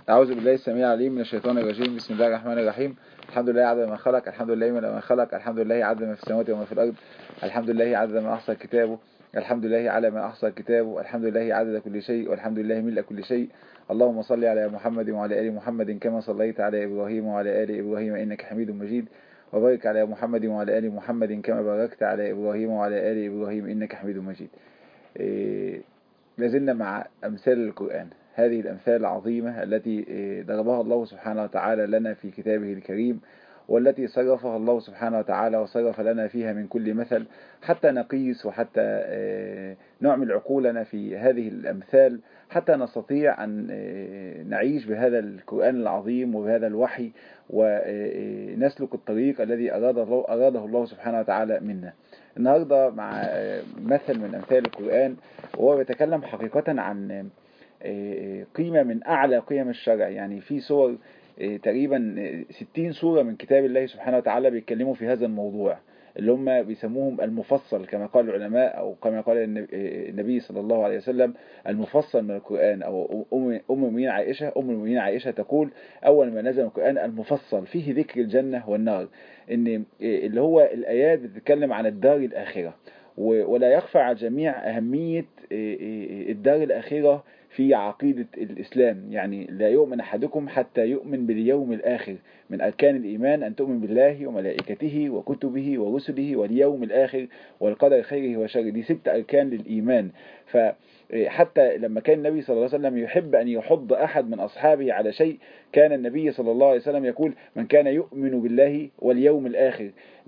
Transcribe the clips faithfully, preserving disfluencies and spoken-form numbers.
أعوذ بالله السميع العليم من الشيطان الرجيم. بسم الله الرحمن الرحيم. الحمد لله عدد ما خلق، الحمد لله من ما خلق، الحمد لله عدد ما في السماوات وما في الأرض، الحمد لله عدد ما أحصى كتابه، الحمد لله على ما أحصى كتابه، الحمد لله عدد كل شيء، والحمد لله ملء كل شيء. اللهم صل على محمد وعلى آل محمد كما صليت على إبراهيم وعلى آل إبراهيم إنك حميد مجيد، وبارك على محمد وعلى آل محمد كما باركت على إبراهيم وعلى آل إبراهيم إنك حميد مجيد. إيه لازلنا مع أمثال القرآن، هذه الأمثال العظيمة التي ضربها الله سبحانه وتعالى لنا في كتابه الكريم، والتي صرفها الله سبحانه وتعالى وصرف لنا فيها من كل مثل، حتى نقيس وحتى نعمل عقولنا في هذه الأمثال، حتى نستطيع أن نعيش بهذا القرآن العظيم وبهذا الوحي، ونسلك الطريق الذي أراده الله, أراده الله سبحانه وتعالى منا. النهاردة مع مثل من أمثال القرآن، وهو بيتكلم حقيقة عن قيمة من أعلى قيم الشرع. يعني في سور تقريبا ستين سورة من كتاب الله سبحانه وتعالى بيتكلموا في هذا الموضوع، اللي هم بيسموهم المفصل كما قال العلماء، أو كما قال النبي صلى الله عليه وسلم المفصل من القرآن. أو أم المؤمنين عائشة أم المؤمنين عائشة تقول أول ما نزل القرآن المفصل فيه ذكر الجنة والنار، إن اللي هو الآيات بتتكلم عن الدار الآخرة، ولا يخفى على الجميع أهمية الدار الآخرة في عقيدة الإسلام. يعني لا يؤمن أحدكم حتى يؤمن باليوم الآخر، من أركان الإيمان أن تؤمن بالله وملائكته وكتبه ورسله واليوم الآخر والقدر خيره وشره. دي ست أركان للإيمان. فحتى لما كان النبي صلى الله عليه وسلم يحب أن يحض أحد من أصحابه على شيء، كان النبي صلى الله عليه وسلم يقول من كان يؤمن بالله واليوم الآخر،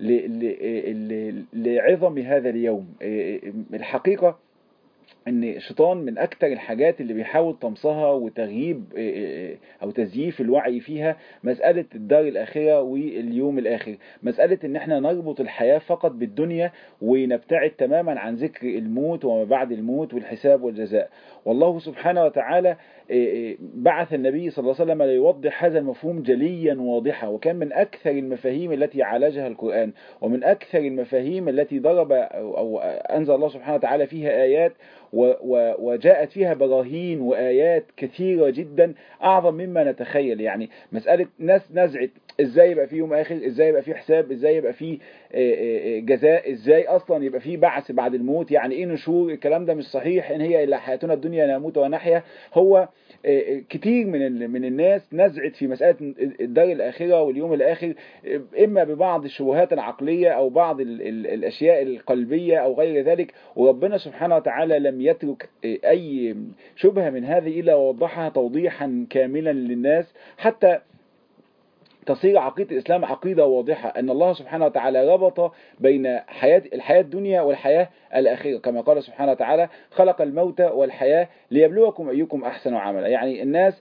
لعظم هذا اليوم. الحقيقة ان الشيطان من اكتر الحاجات اللي بيحاول طمسها وتغييب او تزييف الوعي فيها مسألة الدار الاخرة واليوم الاخر، مسألة ان احنا نربط الحياة فقط بالدنيا ونبتعد تماما عن ذكر الموت وما بعد الموت والحساب والجزاء. والله سبحانه وتعالى بعث النبي صلى الله عليه وسلم ليوضح هذا المفهوم جليا واضحا، وكان من أكثر المفاهيم التي عالجها القرآن، ومن أكثر المفاهيم التي ضرب أو أنزل الله سبحانه وتعالى فيها آيات وجاءت فيها براهين وآيات كثيرة جدا أعظم مما نتخيل. يعني مسألة ناس نزعت إزاي يبقى فيه يوم آخر، إزاي يبقى فيه حساب، إزاي يبقى فيه جزاء، إزاي أصلا يبقى فيه بعث بعد الموت، يعني إيه نشور، الكلام ده مش صحيح، إن هي إلا حياتنا الدنيا نموت ونحيا. هو كتير من من الناس نزعت في مسألة الدار الآخرة واليوم الآخر، إما ببعض الشبهات العقلية أو بعض الأشياء القلبية أو غير ذلك، وربنا سبحانه وتعالى لم يترك أي شبهة من هذه إلا ووضحها توضيحا كاملا للناس، حتى تصير عقيدة الإسلام عقيدة واضحة أن الله سبحانه وتعالى ربط بين حياة الحياة الدنيا والحياة الأخيرة، كما قال سبحانه وتعالى خلق الموت والحياة ليبلوكم أيكم أحسن عملا. يعني الناس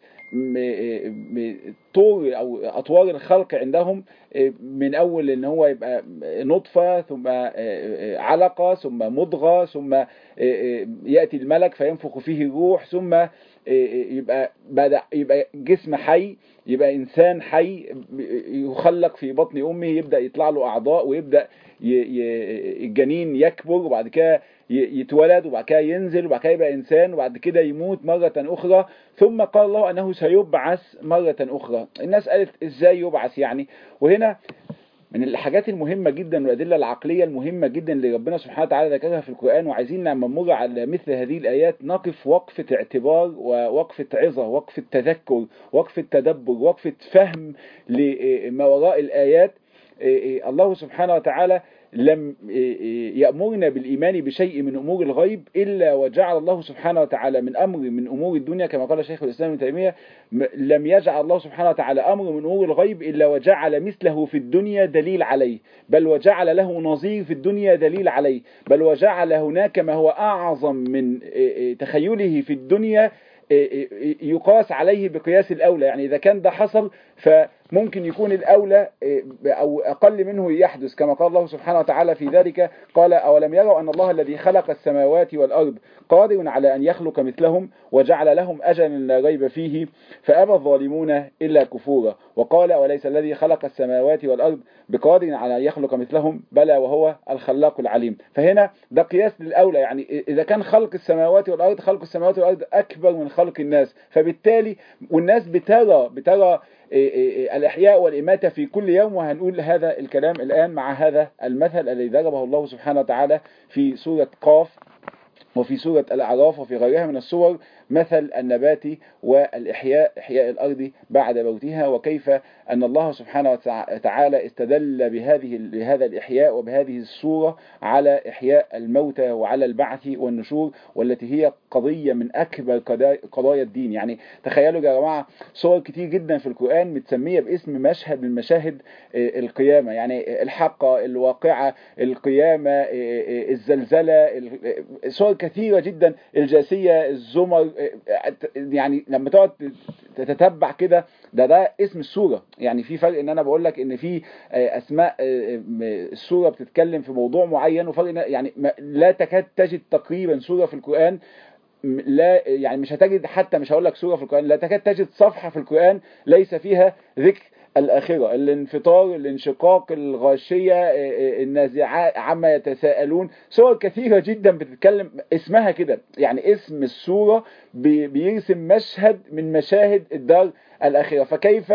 طول أو أطوار الخلق عندهم، من أول إن هو يبقى نطفة ثم علقة ثم مضغة ثم يأتي الملك فينفخ فيه الروح، ثم يبقى بدأ يبقى جسم حي، يبقى إنسان حي يخلق في بطن أمه، يبدأ يطلع له أعضاء ويبدأ الجنين يكبر، وبعد كده يتولد، وبعد كده ينزل، وبعد كده يبقى إنسان، وبعد كده يموت مرة أخرى، ثم قال الله أنه سيبعث مرة أخرى. الناس قالت إزاي يبعث يعني؟ وهنا من الحاجات المهمة جدا والأدلة العقلية المهمة جدا اللي ربنا سبحانه وتعالى ذكرها في القرآن، وعايزين لما نمر على مثل هذه الآيات نقف وقفة اعتبار ووقفة عظة، وقفة تذكر، وقفة تدبر، وقفة فهم لما وراء الآيات. الله سبحانه وتعالى لم يأمرنا بالإيمان بشيء من أمور الغيب إلا وجعل الله سبحانه وتعالى من أمر من أمور الدنيا، كما قال شيخ الإسلام ابن تيمية لم يجعل الله سبحانه وتعالى أمر من أمور الغيب إلا وجعل مثله في الدنيا دليل عليه، بل وجعل له نظير في الدنيا دليل عليه، بل وجعل هناك ما هو أعظم من تخيله في الدنيا يقاس عليه بقياس الأولى. يعني إذا كان ده حصل ف ممكن يكون الأولى أو أقل منه يحدث، كما قال الله سبحانه وتعالى في ذلك قال أولم يروا أن الله الذي خلق السماوات والأرض قادر على أن يخلق مثلهم وجعل لهم أجلا لا ريب فيه فأبى الظالمون إلا كفورا. وقال وليس الذي خلق السماوات والأرض بقادر على أن يخلق مثلهم بلى وهو الخلاق العليم. فهنا ده قياس للأولى، يعني إذا كان خلق السماوات والأرض خلق السماوات والأرض أكبر من خلق الناس، فبالتالي والناس بترى بترى الإحياء والإماتة في كل يوم. وهنقول هذا الكلام الآن مع هذا المثل الذي ضربه الله سبحانه وتعالى في سورة قاف وفي سورة الأعراف وفي غيرها من السور، مثل النبات والإحياء، إحياء الأرض بعد موتها، وكيف أن الله سبحانه وتعالى استدل بهذه بهذا الإحياء وبهذه الصورة على إحياء الموتى وعلى البعث والنشور، والتي هي قضية من أكبر قضايا الدين. يعني تخيلوا يا جماعة صور كتير جدا في القرآن متسمية باسم مشهد من مشاهد القيامة، يعني الحقة، الواقعة، القيامة، الزلزلة، صور كثيرة جدا، الجاثية، الزمر. يعني لما تقعد تتتبع كده ده ده اسم السورة. يعني في فرق ان انا بقول لك ان في اسماء السورة بتتكلم في موضوع معين، وفرق يعني لا تكاد تجد تقريبا سورة في القرآن، لا يعني مش هتجد، حتى مش هقول لك سورة في القرآن، لا تكاد تجد صفحة في القرآن ليس فيها ذكر الآخرة، الانفطار، الانشقاق، الغاشية، النازعات، عما يتساءلون. سور كثيرة جدا بتتكلم اسمها كده، يعني اسم السورة بيرسم مشهد من مشاهد الدار الآخرة. فكيف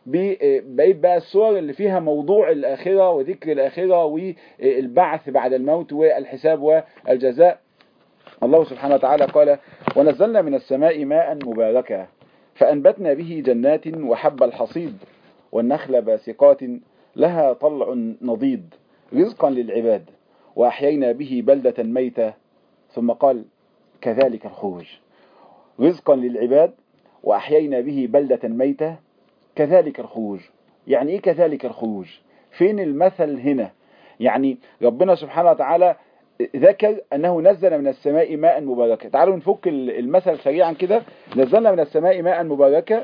بقيت بقى السور اللي فيها موضوع الآخرة وذكر الآخرة والبعث بعد الموت والحساب والجزاء. الله سبحانه وتعالى قال ونزلنا من السماء ماء مباركا فأنبتنا به جنات وحب الحصيد والنخل باسقات لها طلع نضيد رزقا للعباد وأحيينا به بلدة ميتة. ثم قال كذلك الخروج، رزقا للعباد وأحيينا به بلدة ميتة كذلك الخروج. يعني إيه كذلك الخروج؟ فين المثل هنا؟ يعني ربنا سبحانه وتعالى ذكر أنه نزل من السماء ماء مباركا. تعالوا نفك المثل سريعا كده. نزلنا من السماء ماء مباركا،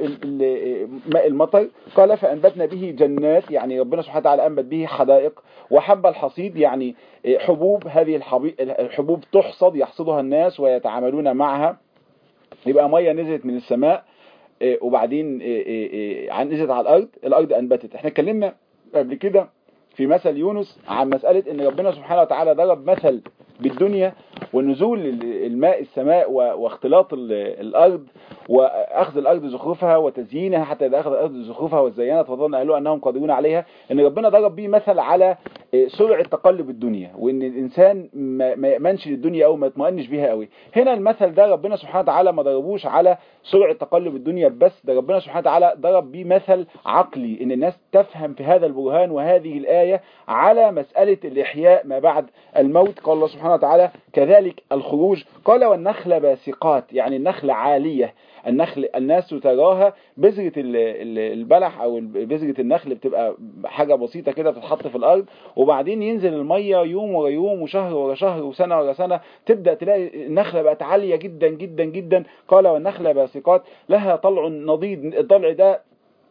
ماء المطر. قال فأنبتنا به جنات، يعني ربنا سبحانه وتعالى أنبت به حدائق. وحب الحصيد يعني حبوب، هذه الحبوب تحصد يحصدها الناس ويتعاملون معها. يبقى مية نزلت من السماء وبعدين نزلت على الأرض، الأرض أنبتت. احنا اتكلمنا قبل كده في مثل يونس عن مسألة ان ربنا سبحانه وتعالى ضرب مثل بالدنيا ونزول الماء السماء واختلاط الأرض وأخذ الأرض زخرفها وتزيينها، حتى إذا أخذ الأرض زخرفها وزينت وظن أهلها أنهم قادرون عليها. ان ربنا ضرب به مثل على سرعة تقلب الدنيا، وان الإنسان ما يأمنش للدنيا أو ما يطمئنش بها قوي. هنا المثل ده ربنا سبحانه وتعالى ما ضربوش على سرعة تقلب الدنيا بس، ده ربنا سبحانه وتعالى ضرب به مثل عقلي، ان الناس تفهم في هذا البرهان وهذه الآية على مسألة الإحياء ما بعد الموت. قال الله سبحانه وتعالى كذلك الخروج. قال والنخل باسقات، يعني النخل عالية. النخل الناس تراها بذرة البلح او بذرة النخل بتبقى حاجة بسيطة كده بتتحط في الارض، وبعدين ينزل المية يوم ورا يوم وشهر ورا شهر وسنة ورا سنة، تبدأ تلاقي النخلة بقت عالية جدا جدا جدا. قال والنخل باسقات لها طلع نضيد. الضلع ده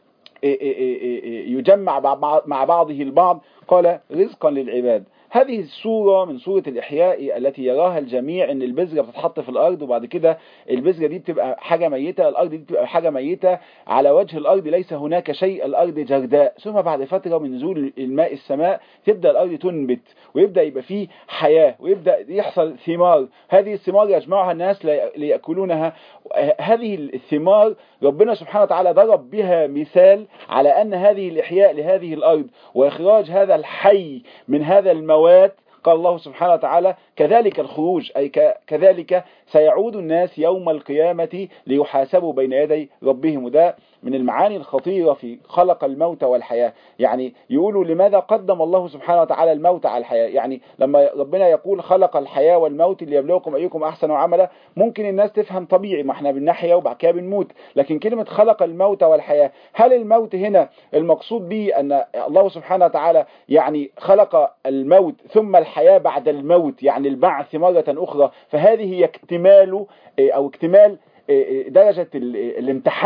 يجمع مع بعضه البعض. قال رزقا للعباد. هذه الصورة من صورة الإحياء التي يراها الجميع، ان البذرة بتتحط في الأرض وبعد كده البذرة دي بتبقى حاجة ميتة، الأرض دي بتبقى حاجة ميتة على وجه الأرض، ليس هناك شيء، الأرض جرداء. ثم بعد فترة من نزول الماء السماء تبدأ الأرض تنبت ويبدأ يبقى فيه حياة ويبدأ يحصل ثمار. هذه الثمار يجمعها الناس ليأكلونها. هذه الثمار ربنا سبحانه وتعالى ضرب بها مثال على أن هذه الإحياء لهذه الأرض وإخراج هذا الحي من هذا المواد. قال الله سبحانه وتعالى كذلك الخروج، أي كذلك سيعود الناس يوم القيامة ليحاسبوا بين يدي ربهم. وده من المعاني الخطيرة في خلق الموت والحياة. يعني يقولوا لماذا قدم الله سبحانه وتعالى الموت على الحياة؟ يعني لما ربنا يقول خلق الحياة والموت ليبلوكم أيكم أحسن عملا، ممكن الناس تفهم طبيعي، ما احنا بنحيا وبعد كده بنموت. لكن كلمة خلق الموت والحياة، هل الموت هنا المقصود به أن الله سبحانه وتعالى يعني خلق الموت ثم الحياة بعد الموت، يعني البعث مرة أخرى؟ فهذه هي اكتمال أو اكتمال درجة الامتحان.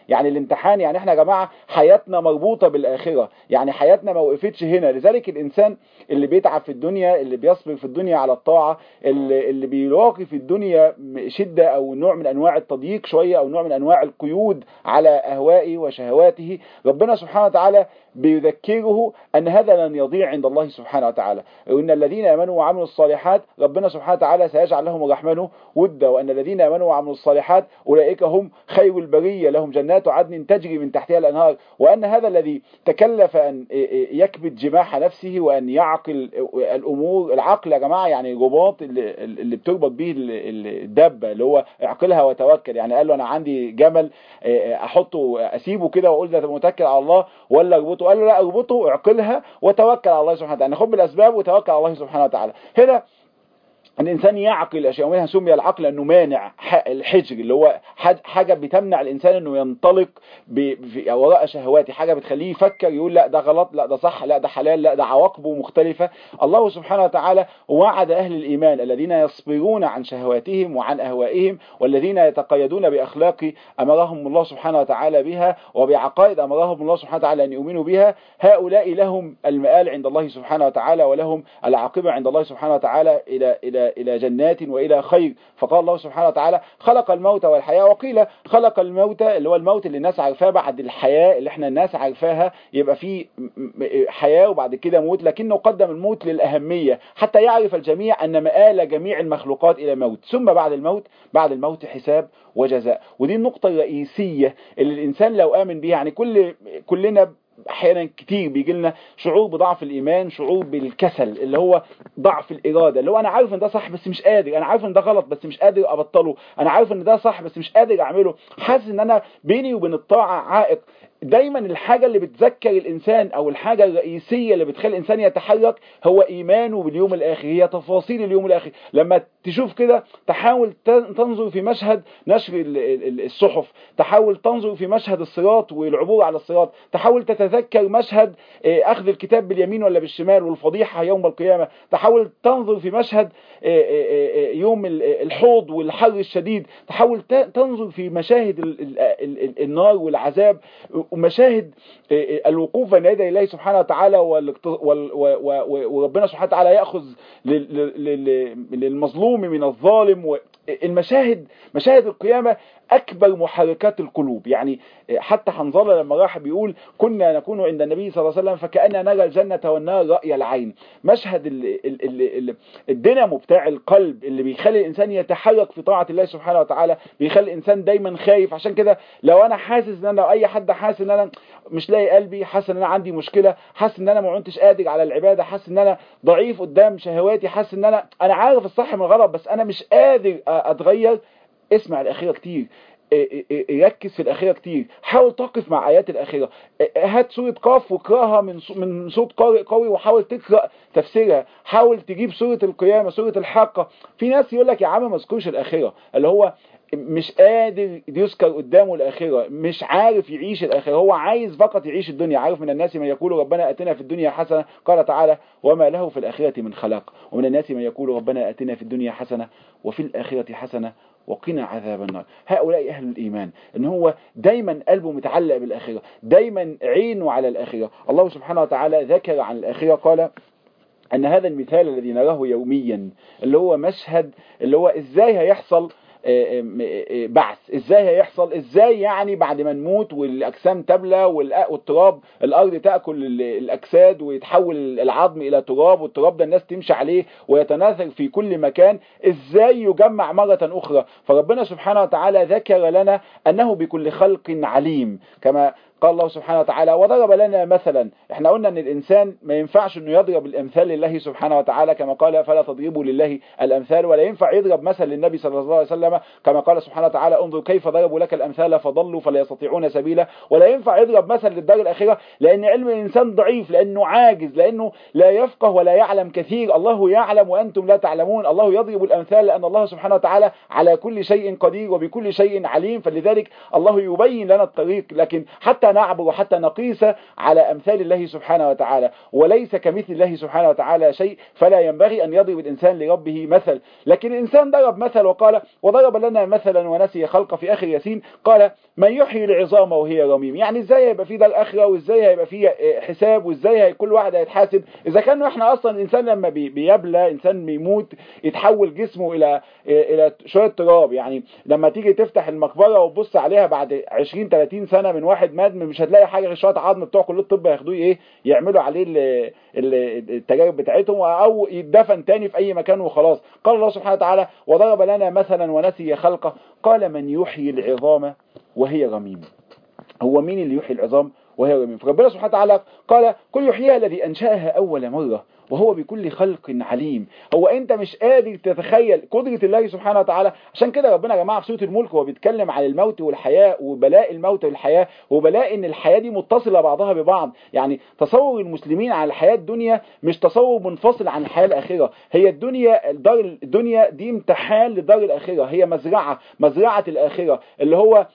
يعني الامتحان، يعني احنا يا جماعة حياتنا مربوطة بالآخرة، يعني حياتنا ما وقفتش هنا. لذلك الإنسان اللي بيتعب في الدنيا، اللي بيصبر في الدنيا على الطاعة، اللي, اللي بيلاقي في الدنيا شدة أو نوع من أنواع التضييق شوية أو نوع من أنواع القيود على أهوائه وشهواته، ربنا سبحانه وتعالى بيذكره أن هذا لن يضيع عند الله سبحانه وتعالى، وإن الذين آمنوا وعملوا الصالحات ربنا سبحانه وتعالى سيجعل لهم الرحمن ودا، وأن الذين آمنوا وعملوا الصالحات أولئك هم خير البرية لهم جنات عدن تجري من تحتها الأنهار، وأن هذا الذي تكلف أن يكبت جماح نفسه وأن يعقل الأمور. العقل يا جماعة يعني رباط اللي, اللي بتربط به الدابة، اللي هو اعقلها وتوكل. يعني قال له أنا عندي جمل أحطه أسيبه كده وأقول ده متكل على الله ولا اربطه؟ قال له لا، اربطه اعقلها وتوكل على الله سبحانه وتعالى، خد بالأسباب وتوكل على الله سبحانه وتعالى. هنا الإنسان يعقل الأشياء، ومنها سمي العقل لأنه مانع الحجر، اللي هو حاجة بتمنع الإنسان أنه ينطلق وراء شهواته، حاجة بتخليه يفكر يقول لا ده غلط، لا ده صح، لا ده حلال، لا ده عواقبه مختلفة. الله سبحانه وتعالى وعد أهل الإيمان الذين يصبرون عن شهواتهم وعن أهوائهم، والذين يتقيدون بأخلاق أمرهم الله سبحانه وتعالى بها وبعقائد أمرهم الله سبحانه وتعالى أن يؤمنوا بها، هؤلاء لهم المآل عند الله سبحانه وتعالى ولهم العاقبة عند الله سبحانه وتعالى إلى إلى إلى جنات وإلى خير. فقال الله سبحانه وتعالى خلق الموت والحياة، وقيل خلق الموت اللي هو الموت اللي الناس عارفاه بعد الحياة اللي احنا الناس عارفاها، يبقى فيه حياة وبعد كده موت، لكنه قدم الموت للأهمية حتى يعرف الجميع أن مآل جميع المخلوقات إلى موت، ثم بعد الموت بعد الموت حساب وجزاء. ودي النقطة الرئيسية اللي الإنسان لو آمن بها، يعني كل كلنا احيانا كتير بيجي لنا شعور بضعف الايمان، شعور بالكسل اللي هو ضعف الاراده، اللي هو انا عارف ان ده صح بس مش قادر، انا عارف ان ده غلط بس مش قادر ابطله، انا عارف ان ده صح بس مش قادر اعمله، حاسس ان انا بيني وبين الطاعه عائق. دايما الحاجة اللي بتذكر الإنسان أو الحاجة الرئيسية اللي بتخلي الإنسان يتحرك هو إيمانه باليوم الآخر، هي تفاصيل اليوم الآخر. لما تشوف كده تحاول تنظر في مشهد نشر الصحف، تحاول تنظر في مشهد الصراط والعبور على الصراط، تحاول تتذكر مشهد أخذ الكتاب باليمين ولا بالشمال والفضيحة يوم القيامة، تحاول تنظر في مشهد يوم الحوض والحر الشديد، تحاول تنظر في مشاهد النار والعذاب ومشاهد الوقوف بين يدي الله سبحانه وتعالى، وربنا سبحانه وتعالى يأخذ للمظلوم من الظالم. المشاهد مشاهد القيامة أكبر محركات القلوب. يعني حتى حنظلة لما راح بيقول كنا نكون عند النبي صلى الله عليه وسلم فكأننا نرى الجنة والنار رأي العين. مشهد ال ال ال الدينامو بتاع القلب اللي بيخلي الإنسان يتحرك في طاعة الله سبحانه وتعالى، بيخلي الإنسان دايما خايف. عشان كده لو أنا حاسس ان أنا لو أي حد حاسس ان أنا مش لاقي قلبي، حاسس ان أنا عندي مشكلة، حاسس ان أنا ما كنتش قادر على العبادة، حاسس ان أنا ضعيف قدام شهواتي، حاسس ان أنا أنا عارف الصح من الغلط بس أنا مش قادر أتغير، اسمع الأخيرة كتير، ركز في الأخيرة كتير، حاول تقف مع آيات الأخيرة، هات سورة قاف واقراها من من صوت قارئ قوي وحاول تقرأ تفسيرها، حاول تجيب سورة القيامة، سورة الحاقة. في ناس يقول لك يا عم ما اذكرش الأخيرة، اللي هو مش قادر يذكر قدامه الآخرة، مش عارف يعيش الآخرة، هو عايز فقط يعيش الدنيا. عارف من الناس من يقول ربنا آتنا في الدنيا حسنة، قال تعالى وما له في الآخرة من خلاق، ومن الناس من يقول ربنا آتنا في الدنيا حسنة وفي الآخرة حسنة وقنا عذاب النار. هؤلاء أهل الإيمان، إن هو دايما قلبه متعلق بالآخرة، دايما عينه على الآخرة. الله سبحانه وتعالى ذكر عن الآخرة قال أن هذا المثال الذي نراه يوميا اللي هو مشهد اللي هو إزاي هيحصل بعث، ازاي هيحصل، ازاي يعني بعد ما نموت والاجسام تبلى والتراب الارض تاكل الاجساد ويتحول العظم الى تراب، والتراب ده الناس تمشي عليه ويتناثر في كل مكان، ازاي يجمع مره اخرى. فربنا سبحانه وتعالى ذكر لنا انه بكل خلق عليم، كما قال الله سبحانه وتعالى وضرب لنا مثلا. احنا قلنا ان الانسان ما ينفعش انه يضرب الامثال لله سبحانه وتعالى، كما قال فلا تضربوا لله الامثال، ولا ينفع يضرب مثل للنبي صلى الله عليه وسلم كما قال سبحانه وتعالى انظر كيف ضربوا لك الامثال فضلوا فلا يستطيعون سبيلا، ولا ينفع يضرب مثل للدار الاخره لان علم الانسان ضعيف، لانه عاجز، لانه لا يفقه ولا يعلم كثير. الله يعلم وانتم لا تعلمون. الله يضرب الامثال لان الله سبحانه وتعالى على كل شيء قدير وبكل شيء عليم، فلذلك الله يبين لنا الطريق. لكن حتى حتى نعبر وحتى نقيس على أمثال الله سبحانه وتعالى، وليس كمثل الله سبحانه وتعالى شيء، فلا ينبغي أن يضرب الإنسان لربه مثل. لكن الإنسان ضرب مثل وقال وضرب لنا مثلا ونسي خلقه في آخر ياسين، قال من يحيي العظام وهي رميم. يعني ازاي هيبقى في ده الآخرة، وازاي هيبقى في حساب، وازاي هي كل واحد هيتحاسب اذا كان احنا اصلا الانسان لما بيبلى، انسان بيموت يتحول جسمه الى الى شويه تراب. يعني لما تيجي تفتح المقبره وتبص عليها بعد عشرين ثلاثين سنه من واحد مات، مش هتلاقي حاجه غير شويه عظم بتوع كليه الطب هياخدوه ايه يعملوا عليه التجارب بتاعتهم، او يدفن تاني في اي مكان وخلاص. قال الله سبحانه وتعالى وضرب لنا مثلا ونسي خلقه، قال من يحيي العظام وهي رميم. هو مين اللي يحيي العظام وهي رميم؟ فربنا سبحانه وتعالى قال كل يحييها الذي أنشأها أول مرة وهو بكل خلق عليم. هو انت مش قادر تتخيل قدرة الله سبحانه وتعالى. عشان كده ربنا يا جماعة في سورة الملك هو بيتكلم عن الموت والحياة وبلاء الموت والحياة، وبلاء ان الحياة دي متصلة بعضها ببعض. يعني تصور المسلمين عن الحياة الدنيا مش تصور منفصل عن الحياة الآخرة. هي الدنيا الدار الدنيا دي امتحان لدار الآخرة، هي مزرعة مزرعة الآخرة اللي هو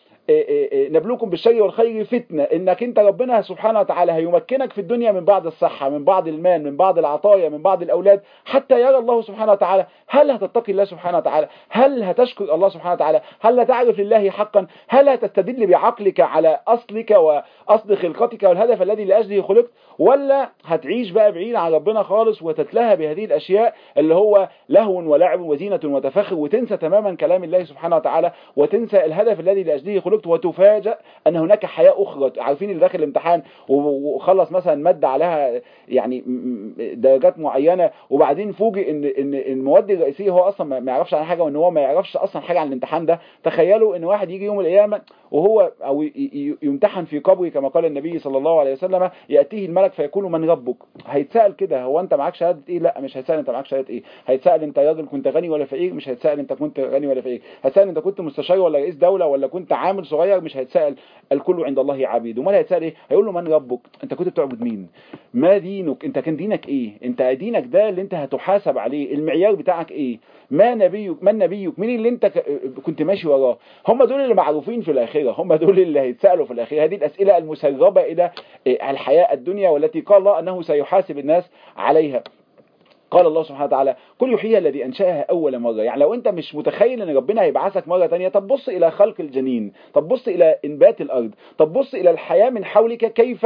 نبلوكم بالشر والخير فتنة. انك انت ربنا سبحانه وتعالى هيمكنك في الدنيا من بعض الصحة، من بعض المال، من بعض العطايا، من بعض الاولاد، حتى يرى الله سبحانه وتعالى هل هتتقي الله سبحانه وتعالى، هل هتشكر الله سبحانه وتعالى، هل هتعرف لله حقا، هل هتستدل بعقلك على اصلك واصل خلقتك والهدف الذي لاجله خلقت، ولا هتعيش بقى بعيد عن ربنا خالص وتتلهى بهذه الاشياء اللي هو لهو ولعب وزينة وتفاخر، وتنسى تماما كلام الله سبحانه وتعالى، وتنسى الهدف الذي لاجله خلقت، وتفاجأ ان هناك حياة اخرى. عارفين اللي داخل الامتحان وخلص مثلا مادة عليها يعني درجات معينة، وبعدين فوجئ ان ان المواد الرئيسية هو اصلا ما يعرفش عن حاجة، وان هو ما يعرفش اصلا حاجة عن الامتحان ده. تخيلوا ان واحد يجي يوم القيامة وهو او يمتحن في قبره كما قال النبي صلى الله عليه وسلم، يأتيه الملك فيقول من ربك. هيتسأل كده هو انت معاك شهادة ايه؟ لا مش هيتسأل انت معاك شهادة ايه. هيتسأل انت راجل كنت غني ولا فقير؟ مش هيتسأل انت كنت غني ولا فقير. هيتسأل انت كنت مستشار ولا رئيس دولة ولا كنت عامل صغير؟ مش هيتسأل. الكل عند الله عبيد. وما هيتسأل ايه؟ هيقول له من ربك، انت كنت بتعبد مين، ما دينك، انت كان دينك ايه، انت دينك ده اللي انت هتحاسب عليه، المعيار بتاعك ايه، ما نبيك، من نبيك، مين اللي انت كنت ماشي وراه. هم دول اللي معروفين في الاخره، هم دول اللي هيتسالوا في الاخره. هذه الاسئله المسربه الى الحياه الدنيا والتي قال الله انه سيحاسب الناس عليها. قال الله سبحانه وتعالى كل يحييها الذي أنشأها أول مرة. يعني لو أنت مش متخيل أن ربنا هيبعثك مرة تانية، طب بص إلى خلق الجنين، طب بص إلى إنبات الأرض، طب بص إلى الحياة من حولك، كيف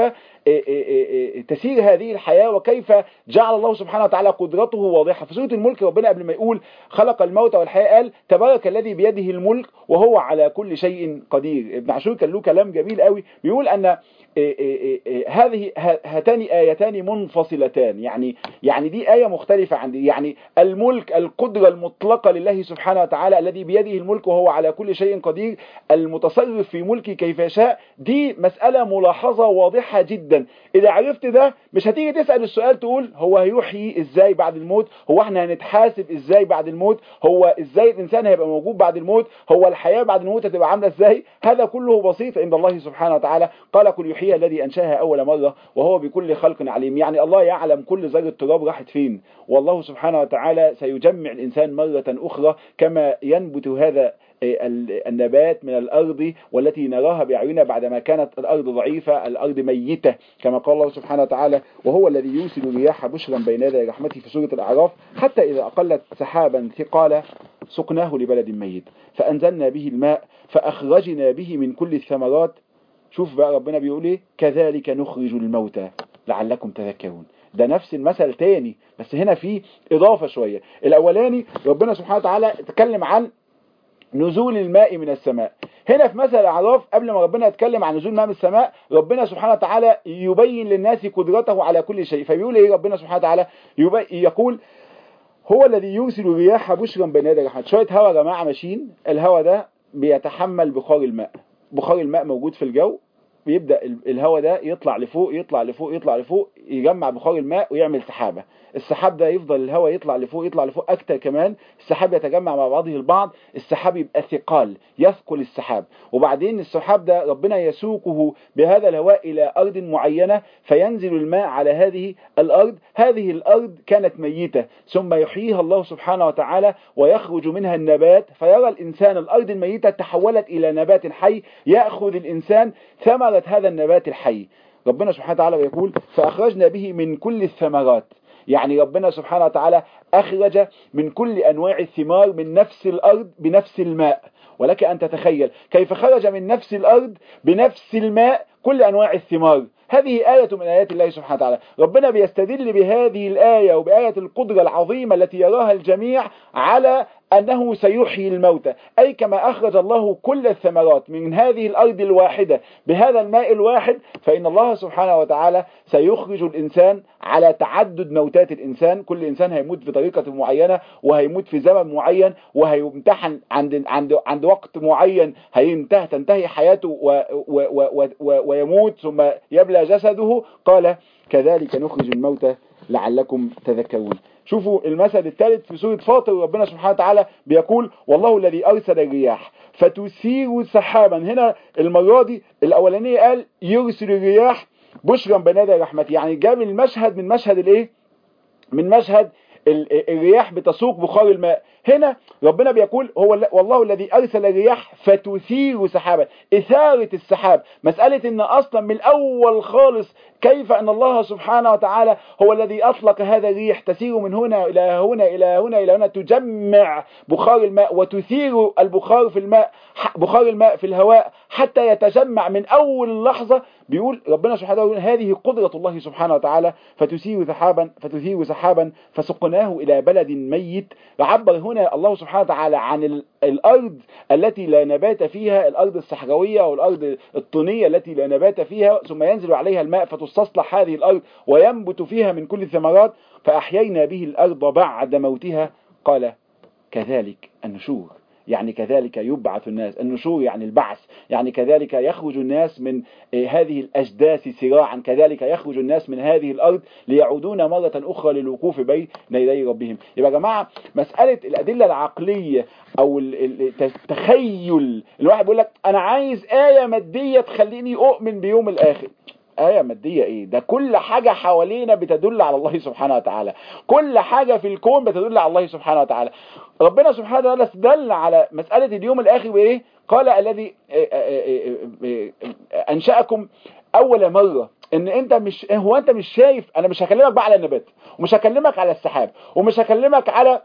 تسير هذه الحياة، وكيف جعل الله سبحانه وتعالى قدرته واضحة. في سورة الملك ربنا قبل ما يقول خلق الموت والحياة قال تبارك الذي بيده الملك وهو على كل شيء قدير. ابن عاشور كان له كلام جميل قوي بيقول أن هذه هاتان آيتان منفصلتان. يعني يعني دي آية مختلفة عن دي. يعني الملك القدرة المطلقة لله سبحانه وتعالى الذي بيده الملك وهو على كل شيء قدير، المتصرف في ملكه كيف يشاء، دي مسألة ملاحظة واضحة جدا. إذا عرفت ده مش هتيجي تسأل السؤال تقول هو هيحيي إزاي بعد الموت، هو احنا هنتحاسب إزاي بعد الموت، هو إزاي الإنسان هيبقى موجود بعد الموت، هو الحياة بعد الموت هتبقى عاملة إزاي. هذا كله بسيط عند الله سبحانه وتعالى. قال كل يحيي الذي أنشأها أول مرة وهو بكل خلق عليم. يعني الله يعلم كل ذرة تراب راحت فين، والله سبحانه وتعالى سيجمع الإنسان مرة أخرى كما ينبت هذا النبات من الأرض والتي نراها بأعيننا بعدما كانت الأرض ضعيفة، الأرض ميتة، كما قال الله سبحانه وتعالى وهو الذي يرسل الرياح بشرا بين يدي رحمته في سورة الأعراف حتى إذا أقلت سحابا ثقالا سقناه لبلد ميت فأنزلنا به الماء فأخرجنا به من كل الثمرات. شوف بقى ربنا بيقول ايه، كذلك نخرج الموتى لعلكم تذكرون. ده نفس المثل تاني بس هنا في إضافة شوية. الأولاني ربنا سبحانه وتعالى تكلم عن نزول الماء من السماء. هنا في مثل الأعراف قبل ما ربنا يتكلم عن نزول الماء من السماء ربنا سبحانه وتعالى يبين للناس قدرته على كل شيء. فبيقول ايه ربنا سبحانه وتعالى، يقول هو الذي يرسل الرياح بشرا بين يدي رحمته. شوية هوا يا جماعة ماشيين، الهوا ده بيتحمل بخار الماء، بخار الماء موجود في الجو، بيبدأ الهواء ده يطلع لفوق يطلع لفوق يطلع لفوق يجمع بخار الماء ويعمل سحابة. السحاب ده يفضل الهواء يطلع لفوق يطلع لفوق أكتر كمان، السحاب يتجمع مع بعضه البعض، السحاب يبقى ثقال يثقل السحاب، وبعدين السحاب ده ربنا يسوقه بهذا الهواء إلى أرض معينة فينزل الماء على هذه الأرض. هذه الأرض كانت ميتة ثم يحييها الله سبحانه وتعالى ويخرج منها النبات، فيرى الإنسان الأرض الميتة تحولت إلى نبات حي، يأخذ الإنسان ثمرة هذا النبات الحي. ربنا سبحانه وتعالى يقول فأخرجنا به من كل الثمرات، يعني ربنا سبحانه وتعالى أخرج من كل أنواع الثمار من نفس الأرض بنفس الماء. ولك أن تتخيل كيف خرج من نفس الأرض بنفس الماء كل أنواع الثمار. هذه آية من آيات الله سبحانه وتعالى. ربنا بيستدل بهذه الآية وبآية القدرة العظيمة التي يراها الجميع على أنه سيحيي الموتى، أي كما أخرج الله كل الثمرات من هذه الأرض الواحدة بهذا الماء الواحد، فإن الله سبحانه وتعالى سيخرج الإنسان على تعدد موتات الإنسان. كل إنسان هيموت بطريقة معينة وهيموت في زمن معين وهيمتحن عند عند عند وقت معين، هينتهي تنتهي حياته و و و و ويموت ثم يبلى جسده. قال كذلك نخرج الموتى لعلكم تذكرون. شوفوا المثل الثالث في سورة فاطر، ربنا سبحانه وتعالى بيقول والله الذي أرسل الرياح فتثير سحابا. هنا المرة دي الأولانية قال يرسل الرياح بشرا بين يدي رحمته، يعني جاب المشهد من مشهد الايه من مشهد الرياح بتسوق بخار الماء. هنا ربنا بيقول هو والله الذي أرسل الرياح فتثير سحابا، إثارة السحاب. مسألة إن أصلا من الأول خالص كيف أن الله سبحانه وتعالى هو الذي أطلق هذا الريح تسير من هنا إلى هنا إلى هنا إلى هنا، تجمع بخار الماء وتثير البخار في الماء بخار الماء في الهواء حتى يتجمع من أول لحظة. بيقول ربنا سبحانه وتعالى هذه قدرة الله سبحانه وتعالى فتثير سحابا فتثير سحابا فسقناه إلى بلد ميت. عبر هنا الله سبحانه وتعالى عن الأرض التي لا نبات فيها، الأرض الصحراوية والأرض الطينية التي لا نبات فيها، ثم ينزل عليها الماء فتستصلح هذه الأرض وينبت فيها من كل الثمرات. فأحيينا به الأرض بعد موتها. قال كذلك النشور، يعني كذلك يبعث الناس. النشور يعني البعث، يعني كذلك يخرج الناس من هذه الأجداث سراعا، كذلك يخرج الناس من هذه الأرض ليعودون مرة أخرى للوقوف بين يدي ربهم. يبقى يا جماعة مسألة الأدلة العقلية أو التخيل، الواحد بيقول لك أنا عايز آية مادية تخليني أؤمن بيوم الآخر. آية مادية إيه؟ ده كل حاجة حوالينا بتدل على الله سبحانه وتعالى، كل حاجة في الكون بتدل على الله سبحانه وتعالى. ربنا سبحانه وتعالى استدل على مسألة اليوم الآخر بإيه؟ قال الذي أنشأكم أول مرة. إن أنت مش هو أنت مش شايف، أنا مش هكلمك بقى على النبات ومش هكلمك على السحاب ومش هكلمك على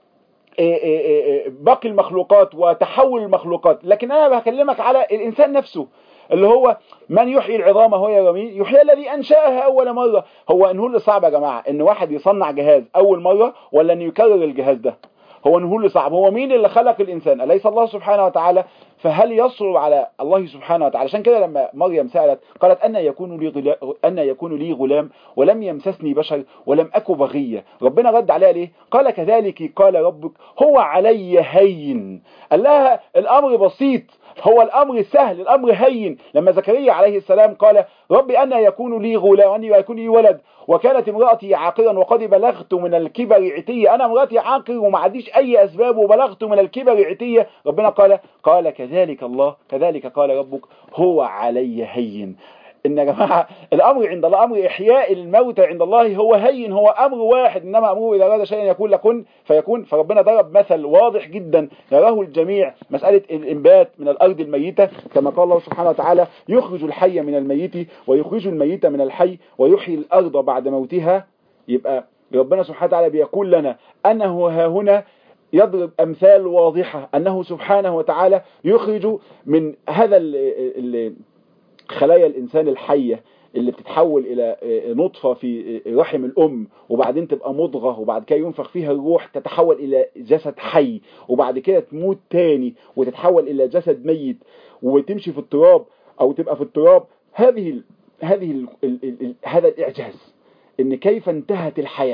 باقي المخلوقات وتحول المخلوقات، لكن أنا بكلمك على الإنسان نفسه اللي هو من يحيي العظام وهي رميم يحيي الذي أنشأها أول مرة. هو إنه اللي صعب يا جماعة إن واحد يصنع جهاز أول مرة ولا إنه يكرر الجهاز ده؟ هو إنه اللي صعب. هو مين اللي خلق الإنسان؟ أليس الله سبحانه وتعالى؟ فهل يصعب على الله سبحانه وتعالى؟ عشان كده لما مريم سألت قالت أن يكون لي غلام أن يكون لي غلام ولم يمسسني بشر ولم أك بغيا. ربنا رد عليها ليه؟ قال كذلك قال ربك هو علي هين. قال لها الأمر بسيط، هو الأمر سهل، الأمر هين. لما زكريا عليه السلام قال ربي أن يكون لي غلام وأن يكون لي ولد وكانت امرأتي عاقرا وقد بلغت من الكبر عتية، أنا امرأتي عاقر وما عنديش أي أسباب وبلغت من الكبر عتية. ربنا قال قال كذلك الله كذلك قال ربك هو علي هين. إن يا جماعة الأمر عند الله أمر إحياء الموتى عند الله هو هين، هو أمر واحد، إنما أمره إذا أراد شيئا يكون لكن فيكون. فربنا ضرب مثل واضح جدا يراه الجميع، مسألة الإنبات من الأرض الميتة، كما قال الله سبحانه وتعالى يخرج الحي من الميت ويخرج الميت من الحي ويحيي الأرض بعد موتها. يبقى ربنا سبحانه وتعالى بيقول لنا أنه ها هنا يضرب أمثال واضحة أنه سبحانه وتعالى يخرج من هذا ال ال خلايا الإنسان الحية اللي بتتحول إلى نطفة في رحم الأم وبعدين تبقى مضغة وبعد كده ينفخ فيها الروح تتحول إلى جسد حي وبعد كده تموت تاني وتتحول إلى جسد ميت وتمشي في التراب أو تبقى في التراب. هذه ال هذه ال ال ال هذا الإعجاز إن كيف انتهت الحياة،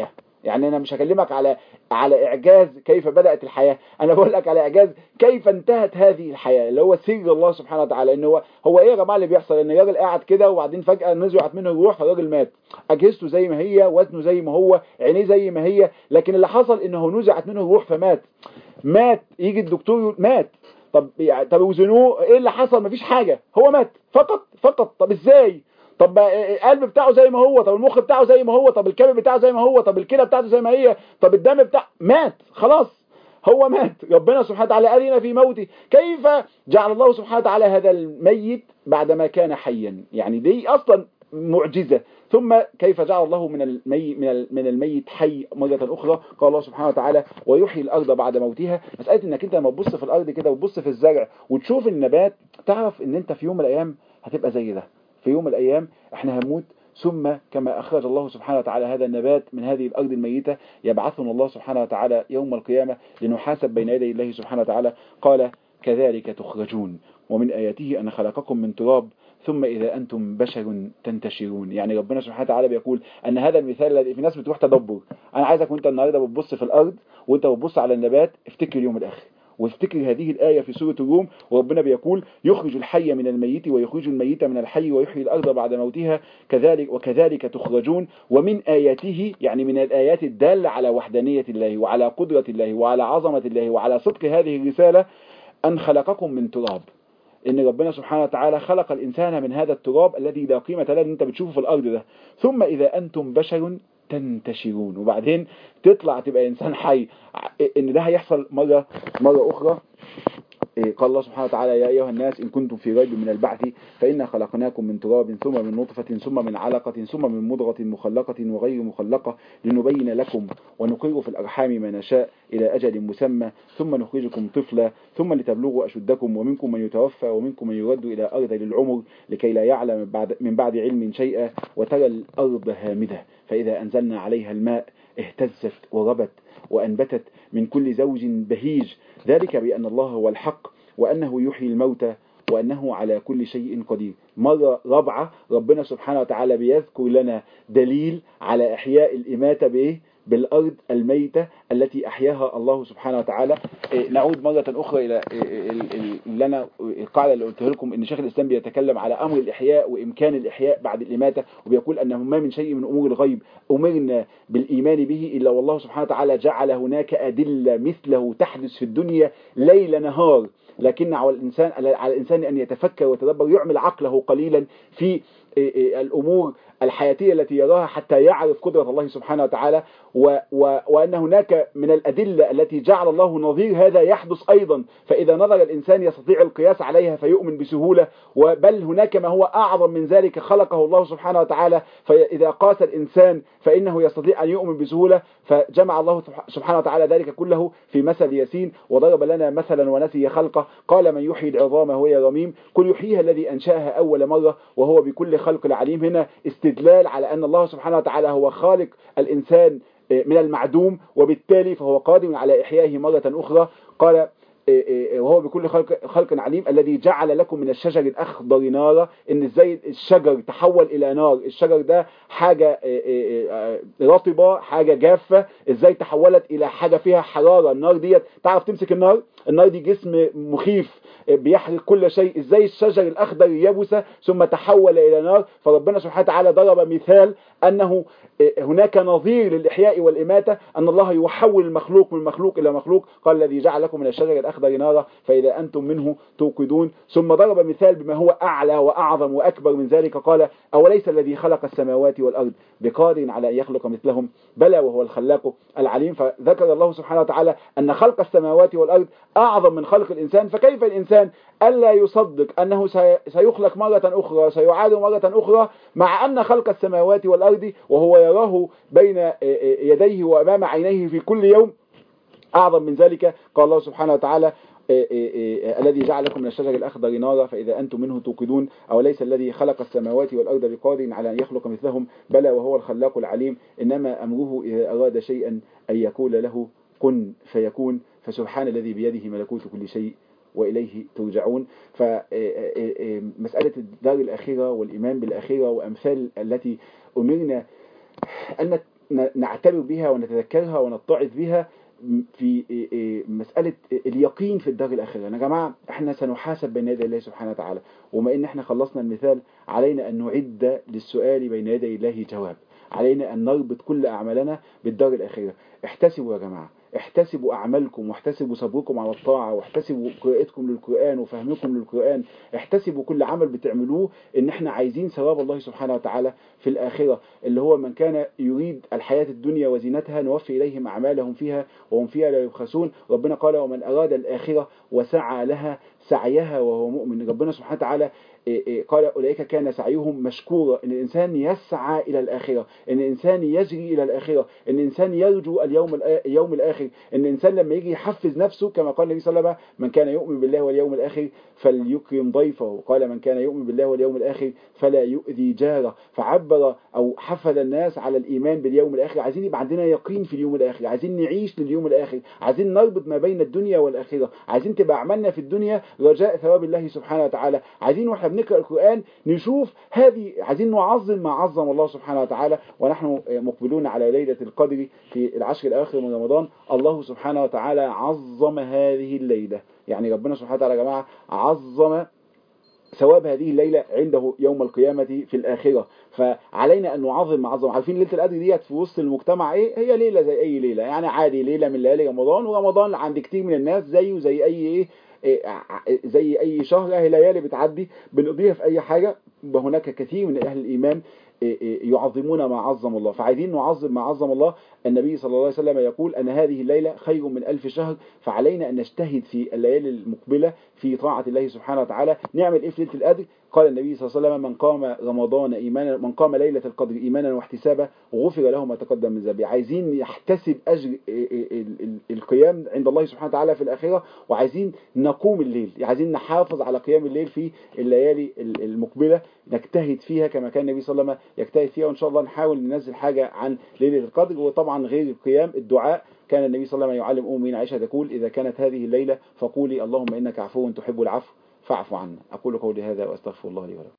يعني انا مش هكلمك على على اعجاز كيف بدأت الحياة، انا بقول لك على اعجاز كيف انتهت هذه الحياة، اللي هو سر الله سبحانه وتعالى. ان هو هو ايه يا جماعه اللي بيحصل؟ ان الراجل قاعد كده وبعدين فجأة نزعت منه الروح فالراجل مات، اجهزته زي ما هي، وزنه زي ما هو، عينيه زي ما هي، لكن اللي حصل انه نزعت منه الروح فمات. مات، يجي الدكتور يقول مات. طب يعني طب وزنوه ايه اللي حصل؟ مفيش حاجة، هو مات فقط فقط. طب ازاي؟ طب القلب بتاعه زي ما هو، طب المخ بتاعه زي ما هو، طب الكبد بتاعه زي ما هو، طب الكلى بتاعته زي ما هي، طب الدم بتاعه مات خلاص، هو مات. ربنا سبحانه وتعالى أذن في موته. كيف جعل الله سبحانه وتعالى هذا الميت بعدما كان حيا؟ يعني دي أصلا معجزة. ثم كيف جعل الله من الميت من من الميت حي مرة أخرى؟ قال الله سبحانه وتعالى ويحيي الأرض بعد موتها. مسألة إنك أنت لما تبص في الأرض كده وتبص في الزرع وتشوف النبات، تعرف إن أنت في يوم من الأيام هتبقى زي ده. في يوم من الأيام إحنا هنموت، ثم كما أخرج الله سبحانه وتعالى هذا النبات من هذه الأرض الميتة يبعثنا الله سبحانه وتعالى يوم القيامة لنحاسب بين يدي الله سبحانه وتعالى. قال كذلك تخرجون ومن آياته أن خلقكم من تراب ثم إذا أنتم بشر تنتشرون. يعني ربنا سبحانه وتعالى بيقول أن هذا المثال الذي في ناس بتروح تدبر. أنا عايزك وأنت النهاردة بتبص في الأرض وأنت بتبص على النبات افتكر يوم الآخر، وافتكر هذه الآية في سورة الروم، وربنا بيقول يخرج الحي من الميت ويخرج الميت من الحي ويحيي الأرض بعد موتها كذلك وكذلك تخرجون. ومن آياته يعني من الآيات الدالة على وحدانية الله وعلى قدرة الله وعلى عظمة الله وعلى صدق هذه الرسالة أن خلقكم من تراب. إن ربنا سبحانه وتعالى خلق الإنسان من هذا التراب الذي لا قيمة له اللي أنت بتشوفه في الأرض ده، ثم إذا أنتم بشر تنتشرون، وبعدين تطلع تبقى إنسان حي. إن ده هيحصل مرة مرة أخرى. قال الله سبحانه وتعالى يا أيها الناس إن كنتم في ريب من البعث فإنا خلقناكم من تراب ثم من نطفة ثم من علقة ثم من مضغة مخلقة وغير مخلقة لنبين لكم ونقر في الأرحام ما نشاء إلى أجل مسمى ثم نخرجكم طفلا ثم لتبلغوا أشدكم ومنكم من يتوفى ومنكم من يرد إلى أرض للعمر لكي لا يعلم بعد من بعد علم شيئا وترى الأرض هامدة فإذا أنزلنا عليها الماء اهتزت وربت وأنبتت من كل زوج بهيج ذلك بأن الله هو الحق وأنه يحيي الموتى وأنه على كل شيء قدير. مرة رابعة ربنا سبحانه وتعالى بيذكر لنا دليل على إحياء الإماتة بإيه؟ بالأرض الميتة التي أحياها الله سبحانه وتعالى. نعود مرة أخرى إلى اللي أنا القاعدة اللي قلت لكم إن شيخ الإسلام بيتكلم على أمر الإحياء وإمكان الإحياء بعد الإماتة، وبيقول أنه ما من شيء من أمور الغيب أمرنا بالإيمان به إلا والله سبحانه وتعالى جعل هناك أدلة مثله تحدث في الدنيا ليل نهار، لكن على الإنسان على الإنسان أن يتفكر ويتدبر يعمل عقله قليلا في الأمور الحياتية التي يراها حتى يعرف قدرة الله سبحانه وتعالى، و و وأن هناك من الأدلة التي جعل الله نظير هذا يحدث أيضا، فإذا نظر الإنسان يستطيع القياس عليها فيؤمن بسهولة، وبل هناك ما هو أعظم من ذلك خلقه الله سبحانه وتعالى فإذا قاس الإنسان فإنه يستطيع أن يؤمن بسهولة. فجمع الله سبحانه وتعالى ذلك كله في مثل ياسين وضرب لنا مثلا ونسي خلقه قال من يحيي العظام وهي رميم قل يحييها الذي أنشأها أول مرة وهو بكل خلق عليم. هنا استدلال على أن الله سبحانه وتعالى هو خالق الإنسان من المعدوم وبالتالي فهو قادر على إحيائه مرة أخرى. قال وهو بكل خلق, خلق عليم الذي جعل لكم من الشجر الأخضر نارا. إن إزاي الشجر تحول إلى نار؟ الشجر ده حاجة رطبة حاجة جافة، إزاي تحولت إلى حاجة فيها حرارة؟ النار دي تعرف تمسك النار؟ النار دي جسم مخيف بيحرق كل شيء، إزاي الشجر الأخضر يبس ثم تحول إلى نار؟ فربنا سبحانه وتعالى ضرب مثال أنه هناك نظير للإحياء والإماتة، أن الله يحول المخلوق من مخلوق إلى مخلوق. قال الذي جعل لكم من الشجر الأخضر نارا فإذا أنتم منه توقدون. ثم ضرب مثال بما هو أعلى وأعظم وأكبر من ذلك قال أوليس الذي خلق السماوات والأرض بقادر على أن يخلق مثلهم بلى وهو الخلاق العليم. فذكر الله سبحانه وتعالى أن خلق السماوات والأرض أعظم من خلق الإنسان، فكيف الإنسان ألا يصدق أنه سيخلق مرة أخرى سيعاد مرة أخرى مع أن خلق السماوات والأرض وهو يراه بين يديه وأمام عينيه في كل يوم أعظم من ذلك. قال الله سبحانه وتعالى الذي جعل لكم من الشجر الأخضر نارا فإذا أنتم منه توقدون أوليس الذي خلق السماوات والأرض بقادر على أن يخلق مثلهم بلى وهو الخلاق العليم إنما أمره إذا أراد شيئا أن يقول له كن فيكون فسبحان الذي بيده ملكوت كل شيء وإليه ترجعون. فمسألة الدار الآخرة والإيمان بالآخرة وأمثال التي أمرنا أن نعتبر بها ونتذكرها ونتعظ بها في مسألة اليقين في الدار الآخرة. يا جماعة احنا سنحاسب بين يدي الله سبحانه وتعالى، وما ان احنا خلصنا المثال علينا ان نعد للسؤال بين يدي الله جواب، علينا ان نربط كل اعمالنا بالدار الآخرة. احتسبوا يا جماعة، احتسبوا أعمالكم، واحتسبوا صبركم على الطاعة، واحتسبوا قراءتكم للقرآن وفهمكم للقرآن، احتسبوا كل عمل بتعملوه ان احنا عايزين ثواب الله سبحانه وتعالى في الآخرة، اللي هو من كان يريد الحياة الدنيا وزينتها نوفي إليهم أعمالهم فيها وهم فيها لا يبخسون. ربنا قال ومن أراد الآخرة وسعى لها سعيها وهو مؤمن. ربنا سبحانه وتعالى قال أولئك كان سعيهم مشكورا. إن الإنسان يسعى إلى الآخرة، إن الإنسان يجري إلى الآخرة، إن الإنسان يرجو اليوم اليوم الآخر، إن الإنسان لما يجي يحفز نفسه كما قال النبي صلى الله عليه وسلم من كان يؤمن بالله واليوم الآخر فليكرم ضيفه، قال من كان يؤمن بالله واليوم الآخر فلا يؤذي جاره، فعبر أو حفز الناس على الإيمان باليوم الآخر. عايزين يبقى عندنا يقين في اليوم الآخر، عايزين نعيش لليوم الآخر، عايزين نربط ما بين الدنيا والآخرة، عايزين تبقى عملنا في الدنيا رجاء ثواب الله سبحانه وتعالى، عايزين واحنا بنقرأ القرآن نشوف هذه، عايزين نعظم ما عظم الله سبحانه وتعالى. ونحن مقبلون على ليلة القدر في العشر الأواخر من رمضان. الله سبحانه وتعالى عظم هذه الليلة، يعني ربنا سبحانه وتعالى يا جماعة عظم ثواب هذه الليلة عنده يوم القيامة في الآخرة. فعلينا أن نعظم معظم. عارفين ليلة القدر ديت في وسط المجتمع إيه؟ هي ليلة زي أي ليلة، يعني عادي، ليلة من ليالي رمضان، ورمضان عند كتير من الناس زيه زي أي إيه، زي أي شهر، هي ليالي بتعدي بنقضيها في أي حاجة. وهناك كثير من أهل الإيمان يعظمون ما عظم الله، فعايزين نعظم ما عظم الله. النبي صلى الله عليه وسلم يقول أن هذه الليلة خير من ألف شهر، فعلينا أن نجتهد في الليالي المقبلة في طاعة الله سبحانه وتعالى. نعمل إيه في ليلة القدر؟ قال النبي صلى الله عليه وسلم من قام رمضان إيمانا، من قام ليلة القدر إيمانا واحتسابا غفر له ما تقدم من ذنبه. عايزين يحتسب أجر القيام عند الله سبحانه وتعالى في الآخرة، وعايزين نقوم الليل، عايزين نحافظ على قيام الليل في الليالي المقبلة، نجتهد فيها كما كان النبي صلى الله عليه وسلم يجتهد فيها. وإن شاء الله نحاول ننزل حاجة عن ليلة القدر. وطبعا غير القيام الدعاء، كان النبي صلى الله عليه وسلم يعلم أمين عائشة تقول إذا كانت هذه الليلة فقولي اللهم إنك عفو تحب العفو فاعف عنا. أقول قولي هذا وأستغفر الله لي ولكم.